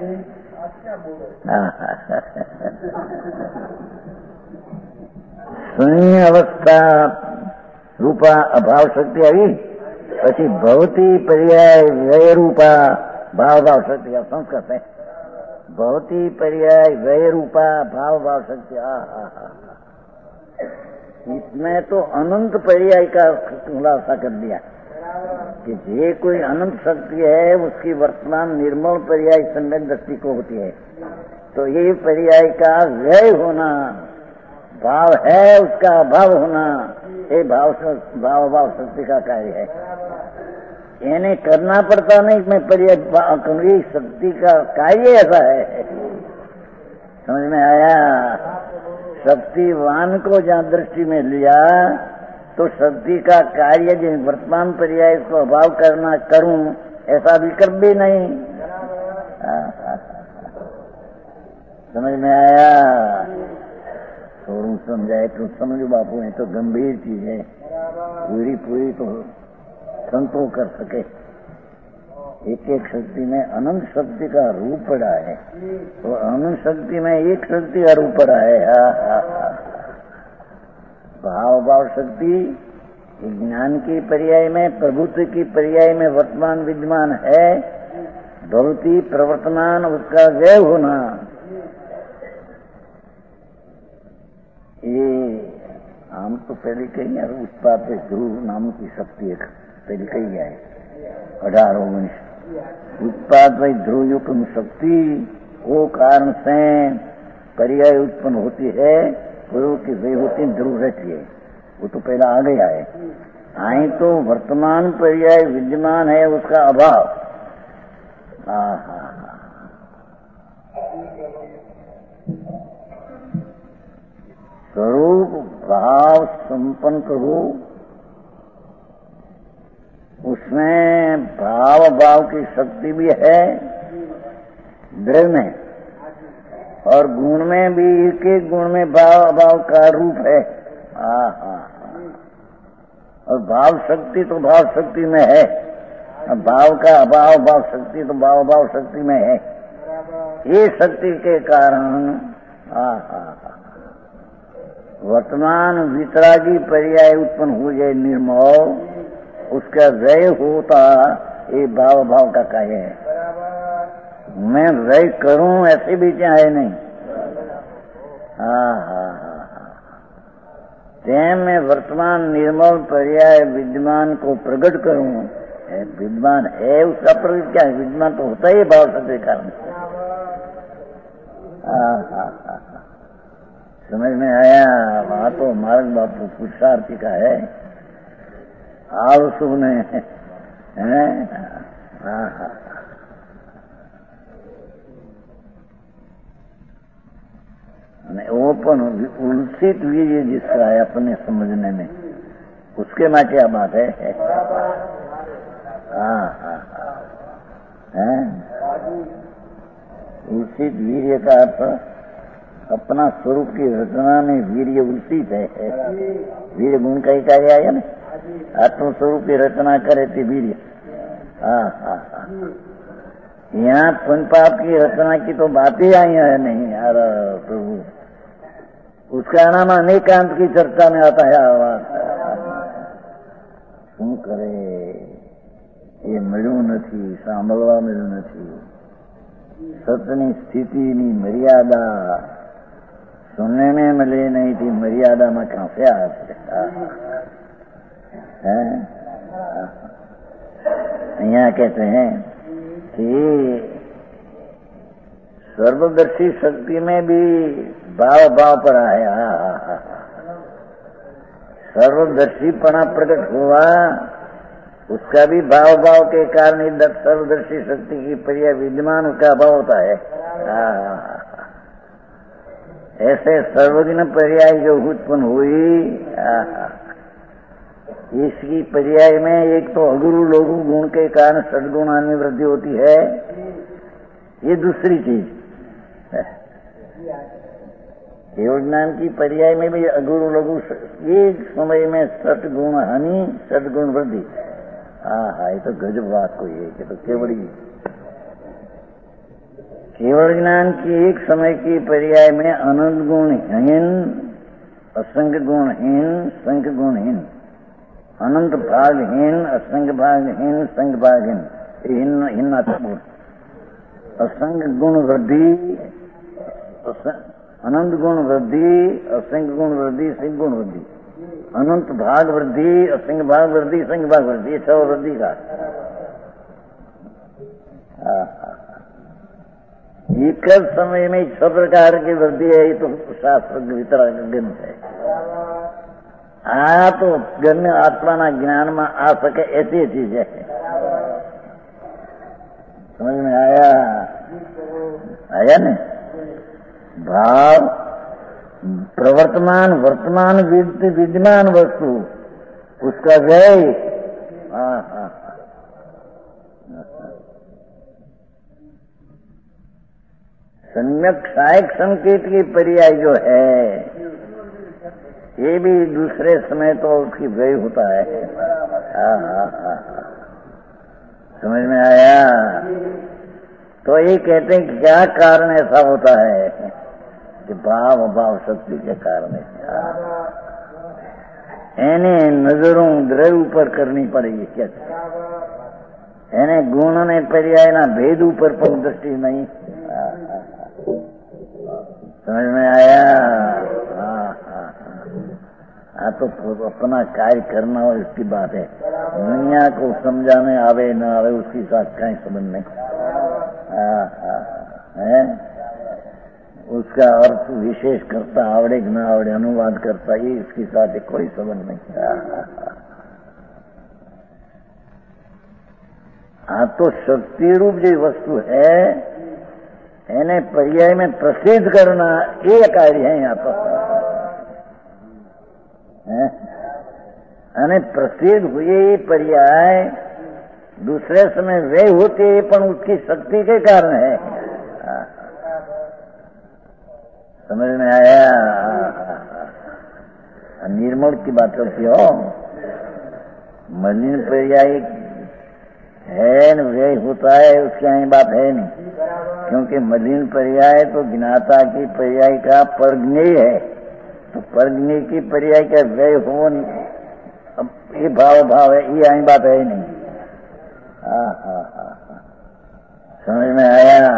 शून्य अवस्था रूपा अभाव शक्ति आई, પછી ભવતી પર્યાય વ્યય रूपा भाव भाव शक्ति का संस्कृत है। भवती पर्याय व्यय रूपा भाव भाव शक्ति। इसमें तो अनंत पर्याय का खुलासा कर दिया कि जे कोई अनंत शक्ति है उसकी वर्तमान निर्मल पर्याय सम्यक दृष्टि को होती है, तो ये पर्याय का व्यय होना, भाव है उसका अभाव होना, ये भाव भाव भाव शक्ति का कार्य है। इन्हें करना पड़ता नहीं, मैं पर्याय शक्ति का कार्य ऐसा है। समझ में आया? शक्तिवान को जहाँ दृष्टि में लिया तो शक्ति का कार्य जो वर्तमान पर्याय को अभाव करना करूं ऐसा विकल्प भी नहीं। समझ में आया? थोड़ू समझाए तो समझो बापू, है तो गंभीर चीज है, पूरी पूरी तो संतो कर सके। एक एक शक्ति में अनंत शक्ति का रूप पड़ा है, तो अनंत शक्ति में एक शक्ति का रूप पड़ा है। हा, हा, हा। भाव भाव शक्ति ज्ञान की पर्याय में, प्रभुत्व की पर्याय में वर्तमान विद्यमान है। भवती प्रवर्तमान उसका व्यय होना, ये हम तो पहले कही है। उत्पाद ध्रुव नाम की शक्ति एक पहले कही है, अठारह उन्नीस उत्पाद भाई ध्रुव युक्त शक्ति वो कारण से पर्याय उत्पन्न होती है, गुरु की वे होती ध्रुव रहती है, वो तो पहला आ गया है। आई तो वर्तमान पर्याय विद्यमान है उसका अभाव। हाँ हाँ स्वरूप भाव संपन्न प्रभु, उसमें भाव भाव की शक्ति भी है दृढ़ में, और गुण में भी एक एक गुण में भाव अभाव का रूप है। हाँ हाँ और भाव शक्ति तो भाव शक्ति में है, भाव का अभाव भाव शक्ति तो भाव भाव शक्ति में है। ये शक्ति के कारण वर्तमान वितरागी पर्याय उत्पन्न हो जाए निर्मोह, उसका व्यय होता, ये भाव भाव का कार्य है। मैं व्यय करूं ऐसे भी चाहे नहीं। हाँ हाँ हाँ हाँ तैं मैं वर्तमान निर्मल पर्याय विद्यमान को प्रकट करूं, विद्यमान है उसका प्रकट क्या है? विद्यमान तो होता ही भाव शक्ति के कारण। हाँ हाँ हाँ समझ में आया? वहां तो मार्ग बापू पुरुषार्थी का है, आलसू ने है। हाँ हाँ ओपन उलसित वीर्य जिसका है अपने समझने में, उसके में क्या बात है? हाँ हाँ हाँ उलसित वीर्य का अर्थ अपना स्वरूप की रचना में वीर्य उलसित है। वीर्य गुण का ही कार्य आया ना, आत्म स्वरूप की रचना करे थी वीर्य। हाँ हाँ हाँ यहाँ पुण्य पाप की रचना की तो बात ही आई है नहीं यार प्रभु, उसका नाम अनेकांत की चर्चा में आता है। आवाज શું કરે એ મળ્યું નથી, સાંભળવા મળ્યું નથી। સતની સ્થિતિની મર્યાદા सुनने में मिली नहीं थी, मर्यादा में कहां से है? यहाँ कहते हैं कि सर्वदर्शी शक्ति में भी भाव भाव पर आया, सर्वदर्शीपना प्रकट हुआ, उसका भी भाव भाव के कारण सर्वदर्शी शक्ति की पर्याय विद्यमान उसका भाव होता है। ऐसे सर्वज्ञ पर्याय जो उत्पन्न हुई, इसकी पर्याय में एक तो अगुरु लघु गुण के कारण सद्गुणान्य वृद्धि होती है, ये दूसरी चीज। केवल ज्ञान की पर्याय में भी अगुरु लघु एक समय में सद्गुण हानि सद्गुण वृद्धि। हाँ हाँ ये तो गजब बात कोई है कि तो केवल केवल ज्ञान की एक समय की पर्याय में अनंत गुणहीन, असंख्य गुणहीन, संख्य गुणहीन, अनंत भागहीन, असंख्य भागहीन, संख्य भागहीन, हीन हीनात्मक असंख्य गुण वृद्धि, अनंत गुण वृद्धि, असंख्य गुण वृद्धि, संख्य गुण वृद्धि, अनंत भाग वृद्धि, असंख्य भाग वृद्धि, संख्य भाग वृद्धि, ये छह वृद्धि का। एक समय में छह प्रकार की वृद्धि है, ये तो शास्त्र वितरण ग्रंथ है। आ तो गम्य आत्मा ज्ञान में आ सके ऐसी चीज है। समझ में आया? आया न? भाव प्रवर्तमान वर्तमान विद्यमान वस्तु उसका व्यय। हाँ हाँ सम्यक सहायक संकेत की पर्याय जो है, ये भी दूसरे समय तो उसकी व्यय होता है। हाँ हाँ हाँ समझ में आया? तो ये कहते हैं कि क्या कारण ऐसा होता है कि भाव भाव शक्ति के कारण एने नजरों द्रव्य ऊपर करनी पड़ेगी। क्या एने गुण ने पर्याय ना भेद ऊपर पर दृष्टि नहीं। समझ में आया? हाँ हाँ हाँ तो अपना कार्य करना और इसकी बात है। दुनिया को समझाने आवे न आवे उसकी साथ कहीं संबंध नहीं। हाँ हाँ है उसका अर्थ विशेष करता आवड़े न आवड़े अनुवाद करता, ये इसके साथ कोई संबंध नहीं। हाँ तो शक्ति रूप जो वस्तु है એને पर्याय में प्रसिद्ध करना ये कार्य है यहाँ पर। અને प्रसिद्ध हुए ये पर्याय दूसरे समय वे होते पण उसकी शक्ति के कारण है। समझ में आया? निर्मल की बात करती हो, मलिन पर्याय है न व्यय होता है, उसकी यही बात है नहीं, क्योंकि मलिन पर्याय तो ज्ञाता की पर्याय का परज्ञेय है, तो परज्ञेय की पर्याय का व्यय हो नहीं, अब ये भाव भाव है, ये यही बात है नहीं। हा हा हा समझ में आया?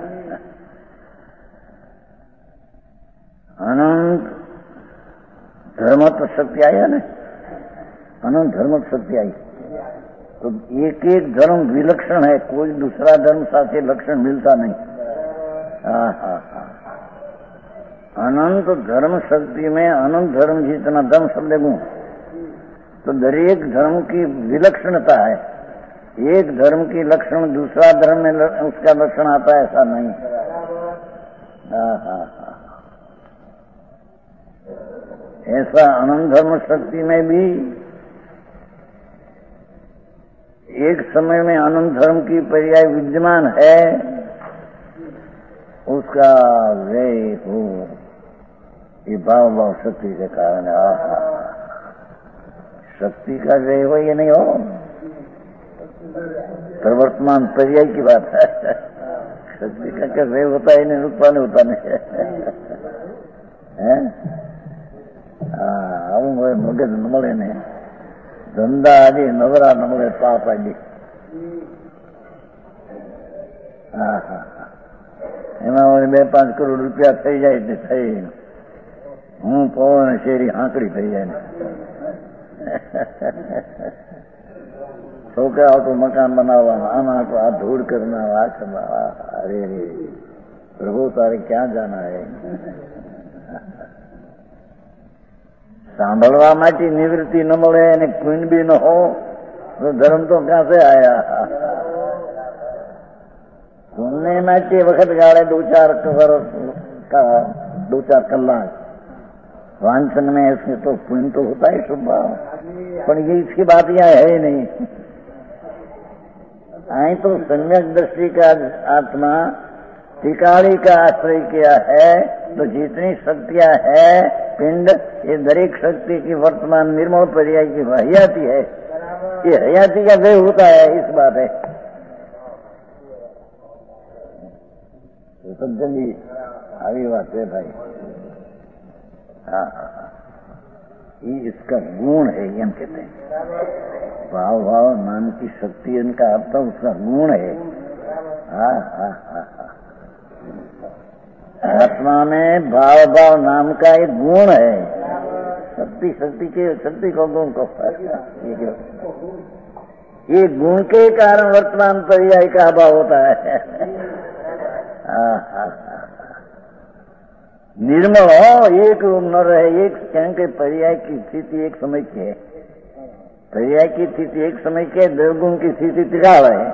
अनंत धर्मत्व शक्ति आया ना, अनंत धर्मत्व शक्ति आई, तो एक एक धर्म विलक्षण है, कोई दूसरा धर्म साथ लक्षण मिलता नहीं। हाँ हाँ हाँ अनंत धर्म शक्ति में अनंत धर्म जितना धर्म शब्द गुण, तो दरेक धर्म की विलक्षणता है, एक धर्म की लक्षण दूसरा धर्म में उसका लक्षण आता है, ऐसा नहीं। हाँ हाँ हाँ ऐसा अनंत धर्म शक्ति में भी एक समय में अनंत धर्म की पर्याय विद्यमान है, उसका व्यय हो ये भाव भाव शक्ति के कारण। आहा शक्ति का व्यय हो ये नहीं हो, प्रवर्तमान पर्याय की बात है। शक्ति का क्या व्यय होता है, नहीं उत्पन्न होता नहीं है। हाँ मगज नमले ने धंधा आदि नवरा नमले पाप आदि। હા હા એમાં બે પાંચ કરોડ રૂપિયા થઈ જાય તે થઈ, હું પવન શેરી હાંકડી થઈ જાય ને છોકરાઓ તો મકાન બનાવવાના, આના તો આ ધૂળ કરના, આ કરના, અરે રે પ્રભુ તારે ક્યાં જાના है। સાંભળવા માટે નિવૃત્તિ ન મળે અને કુંડ બી ન हो तो धर्म तो कहां से आया। सुनने માટે વખત ગાળે दो चार का दो चार कलाक वांचन में इसमें तो पुण्य तो होता है स्वभाव, पर ये इसकी बात यहाँ है नहीं। आई तो सम्यक दृष्टि का आत्मा टिकाड़ी का आश्रय किया है, तो जितनी शक्तियां है पिंड, ये दरेक शक्ति की वर्तमान निर्मल पर्याय की हयाती है, ये हयाती का व्यय होता है, इस बात है। सज्जन जी આવી વાત है भाई। हाँ ये इसका गुण है, ये हम कहते हैं भाव भाव नाम की शक्ति, इनका अर्थ उसका गुण है। हाँ हाँ हाँ आत्मा में भाव भाव नाम का एक गुण है। शक्ति शक्ति के शक्ति को गुण को ये गुण के कारण वर्तमान पर्याय का अभाव होता है। निर्मल हो, एक न रहे, एक क्षण के पर्याय की स्थिति एक समय की है, पर्याय की स्थिति एक समय की है, दुर्गुण की स्थिति टिकाव है।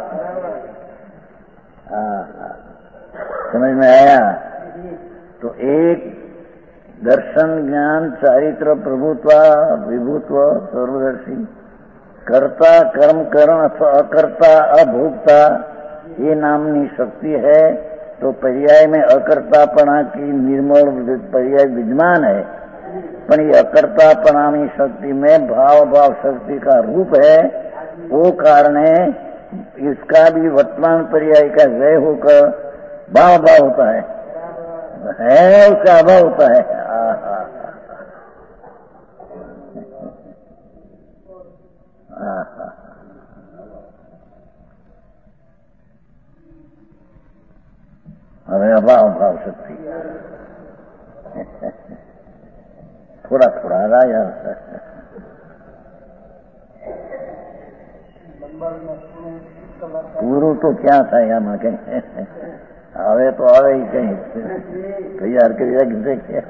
समझ में आया? तो एक दर्शन ज्ञान चारित्र प्रभुत्व विभुत्व सर्वदर्शी कर्ता कर्म करण अथवा अकर्ता अभोक्ता ये नामनी शक्ति है, तो पर्याय में अकर्तापणा की निर्मल पर्याय विद्यमान है, पर ये अकर्तापणानी शक्ति में भाव भाव शक्ति का रूप है, वो कारण है इसका भी वर्तमान पर्याय का व्यय होकर भाव भाव होता है, है उसका अभाव होता है। अरे अभाव भाव शक्ति थोड़ा थोड़ा राजा पूरू तो क्या था यहाँ कहीं હવે તો આવે કઈ તૈયાર કરી રાખી છે।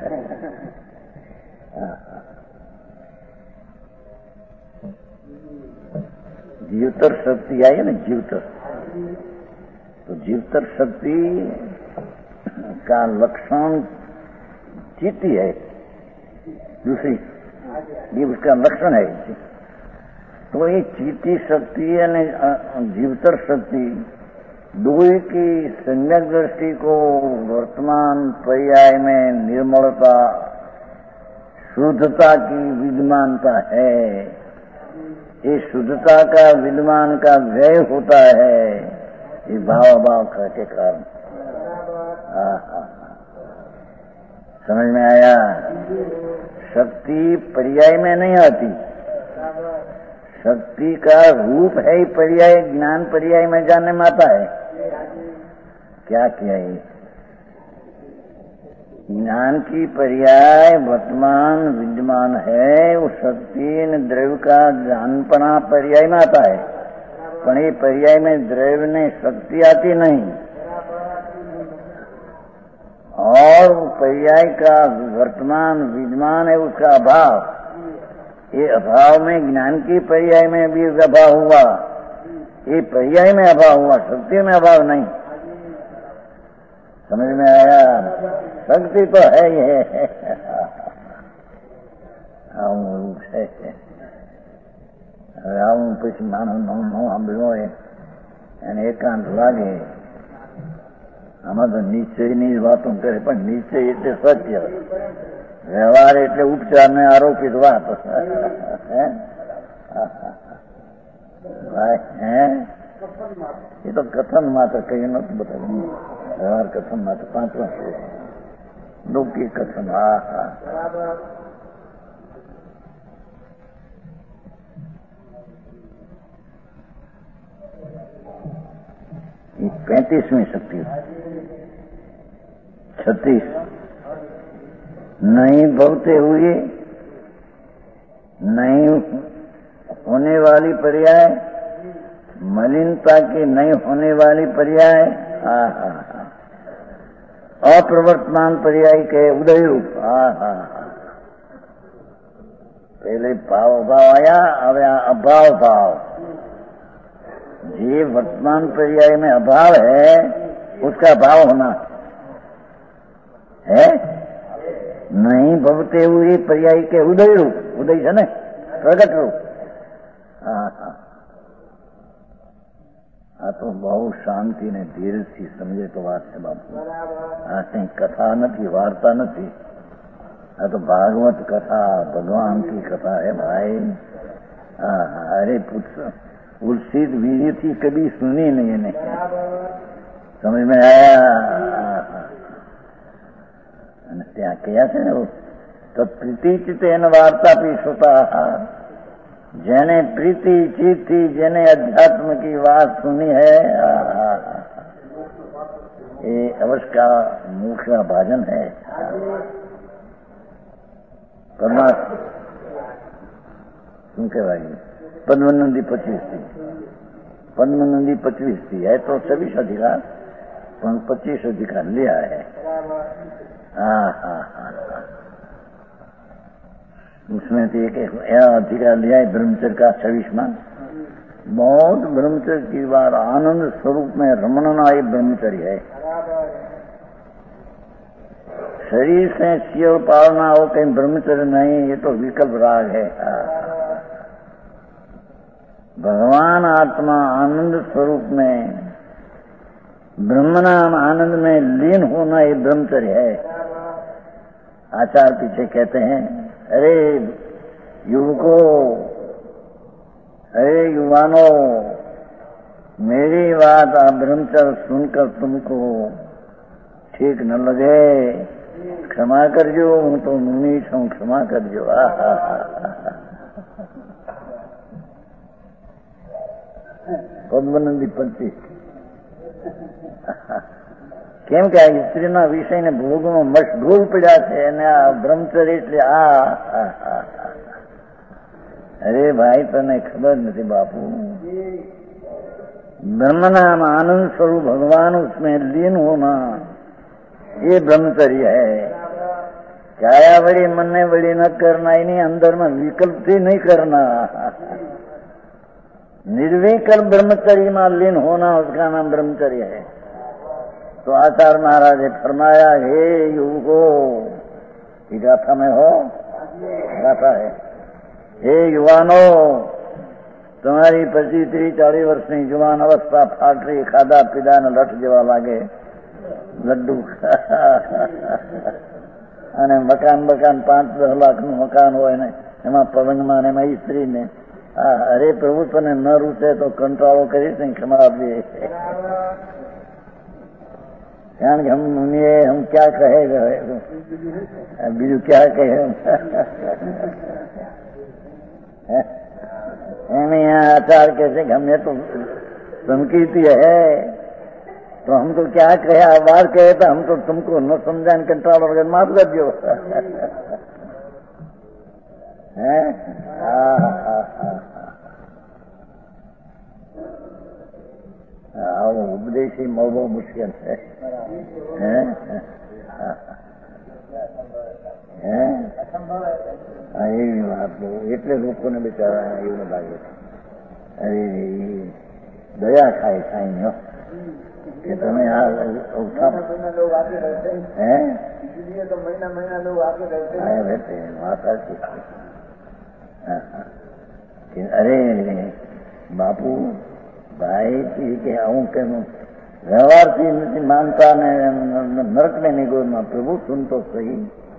जीवतर शक्ति आई है ना, जीवतर, तो जीवतर शक्ति का लक्षण चीती है, दूसरी ये उसका लक्षण है। तो ये चीती शक्ति यानी जीवतर शक्ति दो की सम्यक दृष्टि को वर्तमान पर्याय में निर्मलता शुद्धता की विद्यमानता है, ये शुद्धता का विद्वान का व्यय होता है ये भाव भाव के कारण। समझ में आया? शक्ति पर्याय में नहीं आती, शक्ति का रूप है ही पर्याय, ज्ञान पर्याय में जानने में आता है। क्या किया ये? ज्ञान की पर्याय वर्तमान विद्यमान है, वो शक्ति द्रव्य का जानपना पर्याय में आता है, पर ये पर्याय में द्रव्य ने शक्ति आती नहीं। और पर्याय का वर्तमान विद्यमान है उसका अभाव, ये अभाव में ज्ञान की पर्याय में भी अभाव हुआ, ये पर्याय में अभाव हुआ, शक्ति में अभाव नहीं। समझ में आया? शक्ति तो है ही है, આવું છે હવે આવું પછી માનવ નવું નવું સાંભળ્યું હોય અને એકાંત લાગે આમાં તો નિશ્ચયની જ વાતો કરે, પણ નિશ્ચય એટલે સત્ય, વ્યવહાર એટલે ઉપચાર ને આરોપિત વાત હે એ તો કથન માત્ર કઈ નતું બતાવ્યું, વ્યવહાર કથન માત્ર પાંચમા છે લૌકિક કથન। હા હા पैंतीसवीं शक्ति छत्तीस नहीं भवते हुए नहीं होने वाली पर्याय, मलिनता की नहीं होने वाली पर्याय, हा हा हा अप्रवर्तमान पर्याय के उदय रूप। हा हा हा पहले भाव भाव आया, अब अभाव भाव। ये वर्तमान पर्याय में अभाव है उसका भाव होना है, नहीं भवते हुए पर्याय के उदय रूप, उदय है ना प्रगट रूप। हाँ हाँ आ तो बहुत शांति ने धीरे थी समझे तो बात है बापू। आ कहीं कथा नहीं, वार्ता नहीं, आ तो भागवत कथा भगवान की कथा है भाई। हाँ हाँ अरे पुत्र उर्षित वीर थी कभी सुनी नहीं ने, समझ में आया? त्या क्या है वो तो प्रीति चितेन वार्ता भी श्रोता, जेने प्रीति चित थी, जेने अध्यात्म की बात सुनी है, ये अवश्य का मोक्ष का भाजन है। परमात्मा શું કહેવાય? પદ્મનંદી પચીસ थी, पद्मनंदी पच्चीस थी है तो छब्बीस अधिकार, पर पच्चीस अधिकार लिया है। हाँ हाँ हाँ उसमें तो एक अधिकार लिया है ब्रह्मचर्य का छब्बीस में। बहुत ब्रह्मचर्य की बात, आनंद स्वरूप में रमणना ये ब्रह्मचर्य है। शरीर से शिव पालना हो कहीं ब्रह्मचर्य नहीं, ये तो विकल्प राग है। भगवान आत्मा आनंद स्वरूप में ब्रह्मनाम आनंद में लीन होना ये ब्रह्मचर्य है। आचार्य पीछे कहते हैं, अरे युवकों, अरे युवानों, मेरी बात आप ब्रह्मचर्य सुनकर तुमको ठीक न लगे, क्षमा करजो, हूँ तो मुनि छूं, क्षमा करजो। પદ્મનંદી પચીસ કેમ કે આ સ્ત્રીના વિષયને ભોગમાં મશગુલ પડ્યા છે અને આ બ્રહ્મચર્ય એટલે આ અરે ભાઈ તને ખબર નથી બાપુ, ब्रह्मनाम आनंद स्वरूप भगवान उसमें लीन होना ये ब्रह्मचर्य है। काया वड़ी मन ने वड़ी न करना, इन्हीं अंदर में विकल्प से नहीं करना, निर्विकल्प ब्रह्मचर्य में लीन होना उसका नाम ब्रह्मचर्य है। तो आचार्य महाराज ने फरमाया, हे युवकों, ये गाथा में हो, गाथा है, हे युवानों, तुम्हारी पच्चीस तीस चालीस वर्षनी जुवान अवस्था फाटरी खाधा पीधा ने लठ जेवा लागे लड्डू અને મકાન બકાન પાંચ દસ લાખ નું મકાન હોય ને એમાં પલંગમાં ને એમાં સ્ત્રી ને अरे प्रभु तने न रूचे तो कंटाळो करीश ने क्षमा आपजे कारण कि हम मुनिए हम क्या कहेगा बीजू क्या कहे यहाँ आचार कैसे हमें तो संकीर्ति है तो हम तो क्या कहे बार कहे तो हम तो तुमको न समझा कंट्रोल वगैरह माफ कर दियो है उपदेशी મળવો મુશ્કેલ છે હે હે હા એવી વાત એટલે લોકોને બિચારા એવું લાગે છે અરે દયા ખાય સાંઈ કે તમે આ હે તો મહિના મહિના લોકો આગે રહેતે વાત સાચી અરે બાપુ ભાઈ કે હું કે વ્યવહારથી નથી માનતા ને નરક ને નિગોરમાં પ્રભુ સુનતો સહી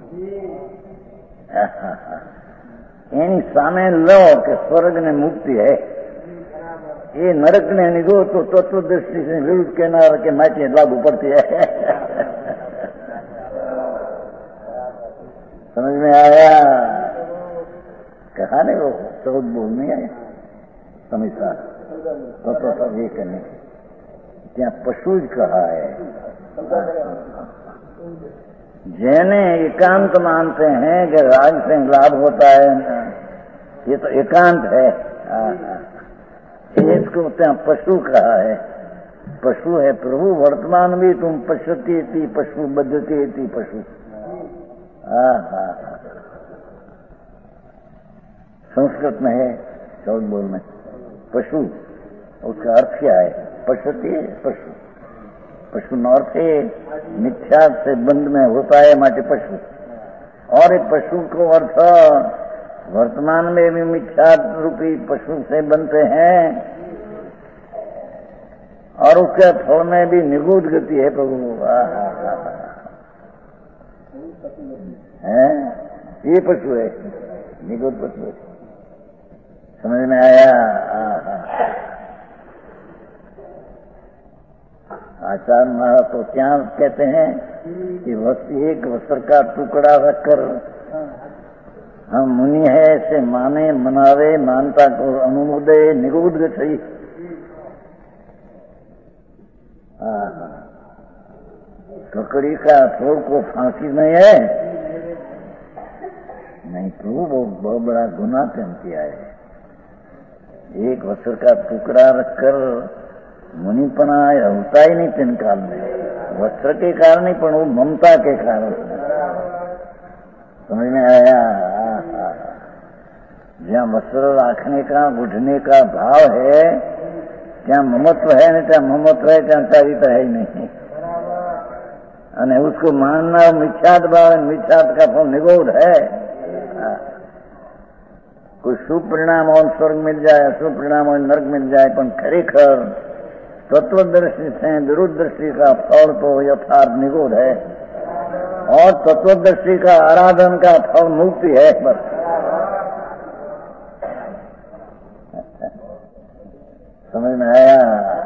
એની સામે લો કે સ્વર્ગ ને મુક્તિ હૈ ये नरक ने निगो तो तत्व दृष्टि से विरुद्ध कहना के माची लागू पड़ती है समझ में आया कहा नहीं वो चौथ बोल नहीं आया समझता तो तो सब ये करने क्या पशु ज कहा है जैने एकांत मानते हैं कि राग से लाभ होता है ये तो एकांत है इसको ત્યાં पशु कहा है पशु है प्रभु वर्तमान भी तुम पश्यती थी पशु बद्धती थी पशु हाँ हाँ संस्कृत में है चौथ बोल में पशु उसका अर्थ क्या है पश्यती है पशु पशु નો अर्थ है मिथ्या से बंध में होता है माटे पशु और एक पशु को अर्थ वर्तमान में भी मिथ्या रूपी पशु से बनते हैं और उसके फल में भी निगूढ़ गति है प्रभु है ये पशु है निगूढ़ पशु है समझ में आया आचार्य महाराज तो क्या कहते हैं कि वस्तु एक वस्त्र का टुकड़ा रखकर हम मुनि है ऐसे माने मनावे मानता को अनुमोदे निगूढ़ गई ककड़ी का थोड़ को फांसी नहीं है नहीं प्रभु वो बहुत बड़ा गुनाह तेन किया है एक वस्त्र का टुकड़ा रखकर मुनिपना होता ही नहीं तेन काल में वस्त्र के कारण ही पर वो ममता के कारण समझ में आया जहाँ वस्त्र राखने का गुढ़ने का भाव है क्या ममत्व है नहीं क्या ममत्व है क्या चारित्र है ही नहीं अने उसको मानना मिथ्यात भाव मिथ्यात का फल निगूढ़ है कोई शुभ परिणाम और स्वर्ग मिल जाए अशुभ परिणाम और नरक मिल जाए पर खरेखर तत्वदृष्टि से विरुद्ध दृष्टि का फल तो यथार्थ निगूढ़ है और तत्वदृष्टि का आराधन का फल मुक्ति है बस समझ में आया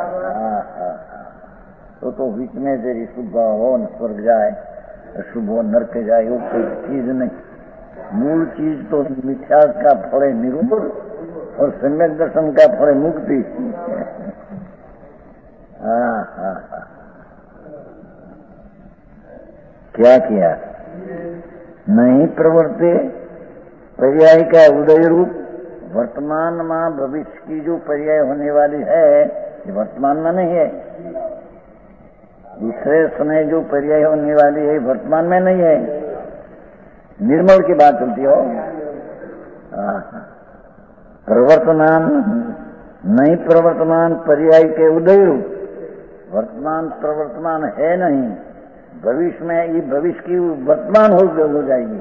तो तो बीच में तेरी शुभ हो न स्वर्ग जाए अशुभ हो नरक जाए वो कोई चीज नहीं मूल चीज तो मिथ्या का फल है निरूपण और सम्यक दर्शन का फल है मुक्ति हाँ हाँ हाँ क्या किया नहीं प्रवृत्ति पर्याय का उदय रूप वर्तमान में भविष्य की जो पर्याय होने वाली है ये वर्तमान में नहीं है दूसरे समय जो पर्याय होने वाली है वर्तमान में नहीं है निर्मल की बात चलती हो प्रवर्तमान नहीं प्रवर्तमान पर्याय के उदय रूप वर्तमान प्रवर्तमान है नहीं भविष्य में ये भविष्य की वर्तमान हो, हो जाएगी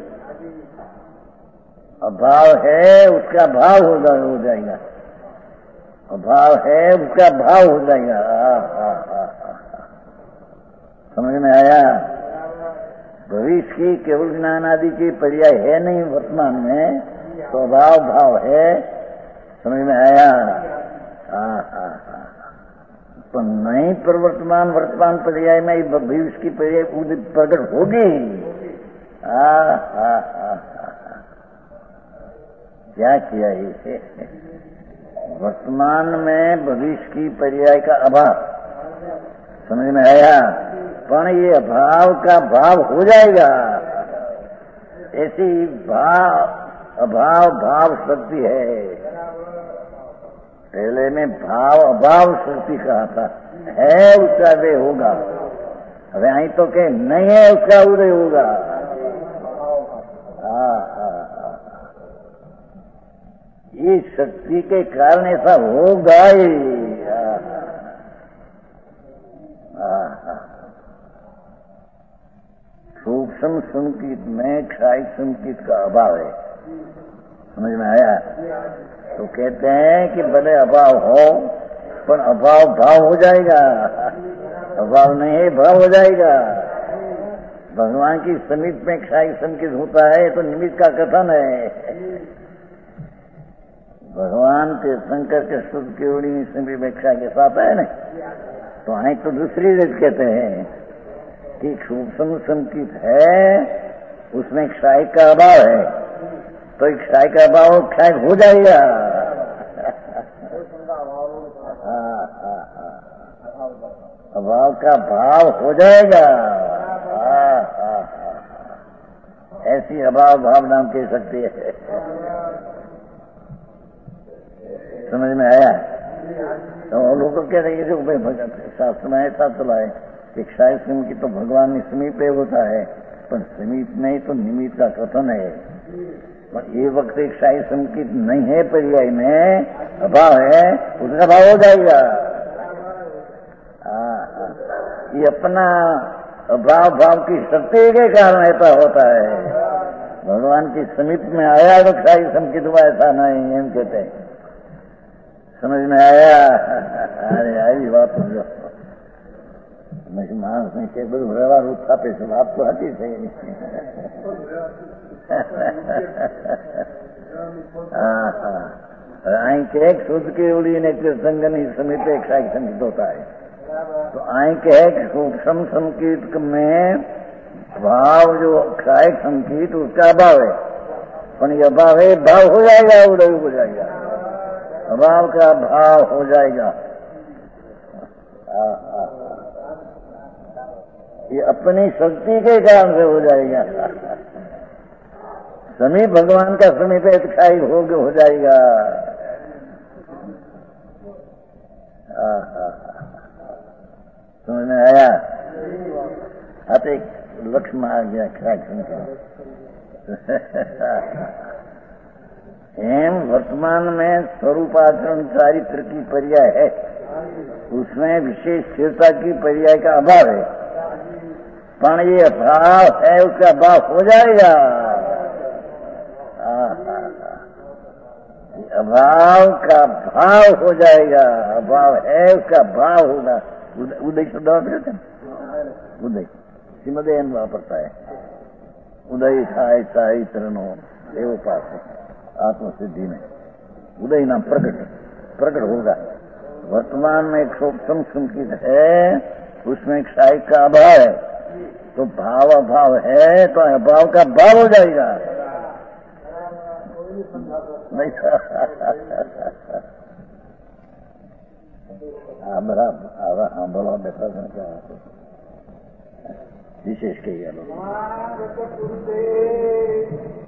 अभाव है उसका भाव हो जाएगा अभाव है उसका भाव हो जाएगा आ, आ, आ, आ, आ। समझ में आया भविष्य की केवल ज्ञान आदि की पर्याय है नहीं वर्तमान में तो अभाव भाव है समझ में आया? हाँ हाँ हाँ। तो नहीं प्रवर्तमान वर्तमान पर्याय में भविष्य की पर्याय प्रकट होगी। हाँ हाँ हाँ हाँ। क्या किया इसे? वर्तमान में भविष्य की पर्याय का अभाव, समझ में आया? पर ये अभाव का भाव हो जाएगा। ऐसी भाव अभाव भाव शक्ति है। पहले में भाव अभाव शक्ति कहा था, है उसका वे होगा। अरे आई तो कह नहीं है उसका उदय होगा। हाँ हाँ हाँ। इस शक्ति के कारण ऐसा होगा ही। सूक्ष्म संकेत में क्षय संकेत का अभाव है। समझ में आया? तो कहते हैं कि भले अभाव हो पर अभाव भाव हो जाएगा। अभाव नहीं है भाव हो जाएगा। भगवान की समीप में क्षय संकेत होता है तो निमित्त का कथन है। भगवान के शंकर के शुद्ध केवड़ी समीप में क्षय के साथ है ना, तो आई तो दूसरी रीत कहते हैं कि सूक्ष्म संकेत है उसमें क्षय का अभाव है, तो क्षय का अभाव क्षय हो जाएगा। अभाव का भाव हो जाएगा। ऐसी अभाव भावना कह सकती है। समझ में आया? तो लोग कह रहे हैं भाई भगत शास्त्र में ऐसा चला है कि क्षय की तो भगवान ने समीप होता है, पर समीप नहीं तो निमित्त का कथन है। पर ये वक्त एक क्षय संकेत नहीं है, पर्याय में अभाव है, उसका भाव हो जाएगा। ये अपना अभाव भाव की शक्ति के कारण ऐसा होता है। भगवान की समीप में आया तो क्षय संकेत हुआ, ऐसा नहीं हम कहते हैं। समझ में आया? अरे आई बात समझो। मानस ने के બધું વ્યવહાર ઉત્થાપે છે, વાત તો હતી છે। हाँ हाँ। आई के एक शुद्ध केवली ने संगनी समीप एक क्षय संकेत होता है। तो आई के एक सूक्ष्म संकेत में भाव जो क्षय संकेत उसका अभाव है, पर यह अभाव है भाव हो जाएगा, उदय हो जाएगा। अभाव का भाव हो जाएगा। ये अपनी शक्ति के कारण से हो जाएगा। समीप भगवान का समीप क्षय हो हो जाएगा। समझ में आया? आप एक लक्ष्य में आ गया क्षय एम वर्तमान में स्वरूपाचरण चारित्र की पर्याय है, उसमें विशेष स्थिरता की पर्याय का अभाव है। पर ये अभाव है उसका अभाव हो जाएगा। अभाव का भाव हो जाएगा। अभाव है उसका भाव होगा। उदय शब्द वापरते हैं, उदय श्रीमदेन वापरता है। उदय થાય ચારિત્રનો એવો પાસ है आत्मसिद्धि में। उदय नाम प्रकट प्रकट होगा। वर्तमान में एक सूक्ष्म संकेत है, उसमें क्षय का अभाव है, तो भाव अभाव है तो अभाव का भाव हो जाएगा। नहीं हमारा हाँ बोला बैठा क्या विशेष कहिए।